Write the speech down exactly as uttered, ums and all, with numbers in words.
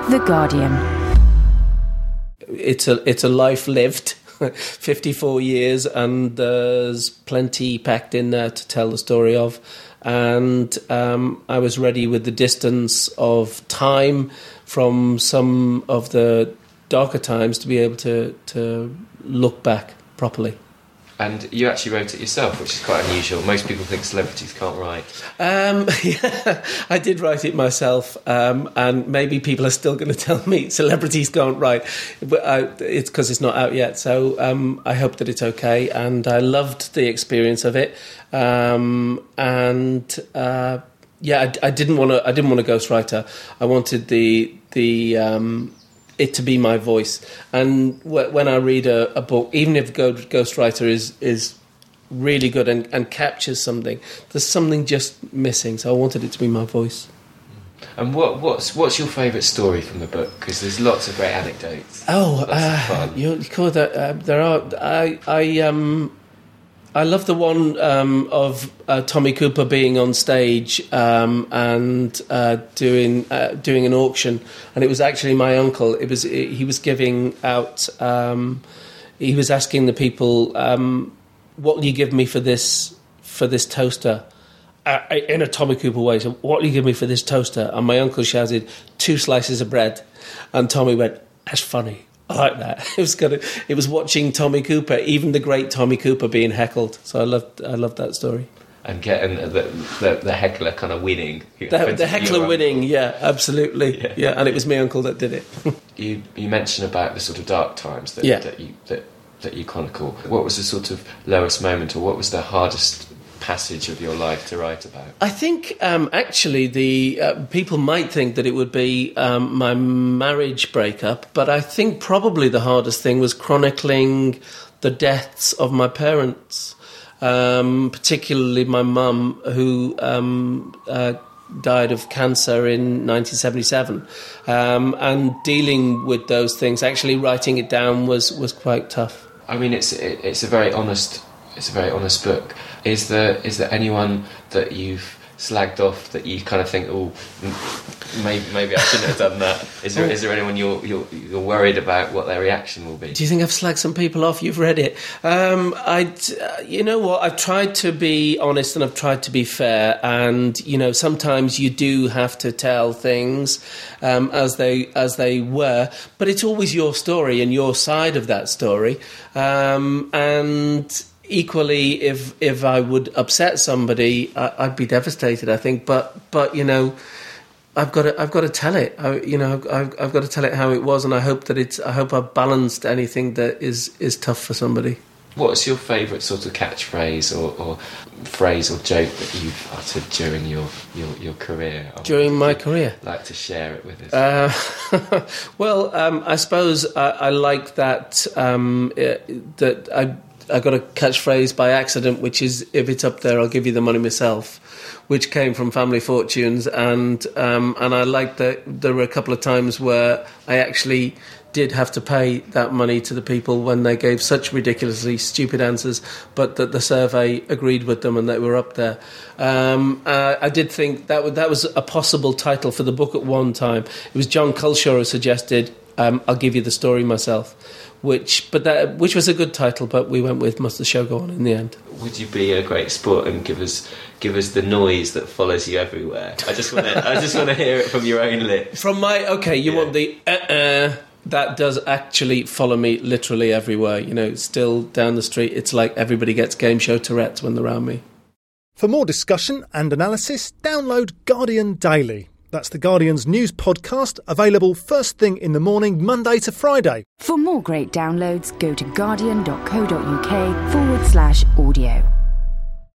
The Guardian. It's a it's a life lived, fifty-four years, and there's plenty packed in there to tell the story of. And um, I was ready with the distance of time from some of the darker times to be able to to look back properly. And you actually wrote it yourself, which is quite unusual. Most people think celebrities can't write. Um, yeah, I did write it myself, um, and maybe people are still going to tell me celebrities can't write, but I, it's because it's not out yet. So um, I hope that it's okay, and I loved the experience of it. Um, and uh, yeah, I, I didn't want to. I didn't want a ghostwriter. I wanted the the. Um, it to be my voice. And w- when I read a, a book, even if the ghostwriter is is really good and, and captures something, there's something just missing. So I wanted it to be my voice. And what what's what's your favourite story from the book? Because there's lots of great anecdotes. Oh, uh, you, you call that? Uh, there are. I I um. I love the one um, of uh, Tommy Cooper being on stage um, and uh, doing uh, doing an auction, and it was actually my uncle. It was it, he was giving out. Um, he was asking the people, um, "What will you give me for this for this toaster?" Uh, in a Tommy Cooper way. So, "What will you give me for this toaster?" And my uncle shouted, "Two slices of bread," and Tommy went, "That's funny. I like that." It was kind of, it was watching Tommy Cooper, even the great Tommy Cooper, being heckled. So I loved, I loved that story. And getting the the, the heckler kind of winning. The, the heckler winning, yeah, absolutely, yeah. yeah. And it was my uncle that did it. you you mentioned about the sort of dark times that yeah. that you that that you chronicle. What was the sort of lowest moment, or what was the hardest passage of your life to write about? I think um, actually the uh, people might think that it would be um, my marriage breakup, but I think probably the hardest thing was chronicling the deaths of my parents, um, particularly my mum, who um, uh, died of cancer in nineteen seventy-seven, um, and dealing with those things. Actually, writing it down was was quite tough. I mean, it's it, it's a very honest. It's a very honest book. Is there is there anyone that you've slagged off that you kind of think, oh, maybe maybe I shouldn't have done that? Is there is there anyone you're you're you're worried about what their reaction will be? Do you think I've slagged some people off? You've read it. Um, I, you know what? I've tried to be honest and I've tried to be fair. And you know, sometimes you do have to tell things um, as they as they were. But it's always your story and your side of that story. Um, and equally, if if I would upset somebody, I, I'd be devastated, I think. But but you know, I've got to I've got to tell it. I, you know, I've I've got to tell it how it was, and I hope that it's I hope I've balanced anything that is is tough for somebody. What's your favourite sort of catchphrase or, or phrase or joke that you've uttered during your your, your career? During my career, like to share it with us? Uh, well, um, I suppose I, I like that um, it, that I. I got a catchphrase by accident, which is, if it's up there, I'll give you the money myself, which came from Family Fortunes. And um, and I like that there were a couple of times where I actually did have to pay that money to the people when they gave such ridiculously stupid answers, but that the survey agreed with them and they were up there. Um, uh, I did think that, w- that was a possible title for the book at one time. It was John Culshaw who suggested, um, I'll give you the story myself. Which, but that, which was a good title, but we went with Must the Show Go On in the end. Would you be a great sport and give us give us the noise that follows you everywhere? I just want to I just want to hear it from your own lips. From my okay, you yeah. want the uh uh that does actually follow me literally everywhere. You know, still down the street, it's like everybody gets game show Tourette's when they're around me. For more discussion and analysis, download Guardian Daily. That's the Guardian's news podcast, available first thing in the morning, Monday to Friday. For more great downloads, go to guardian.co.uk forward slash audio.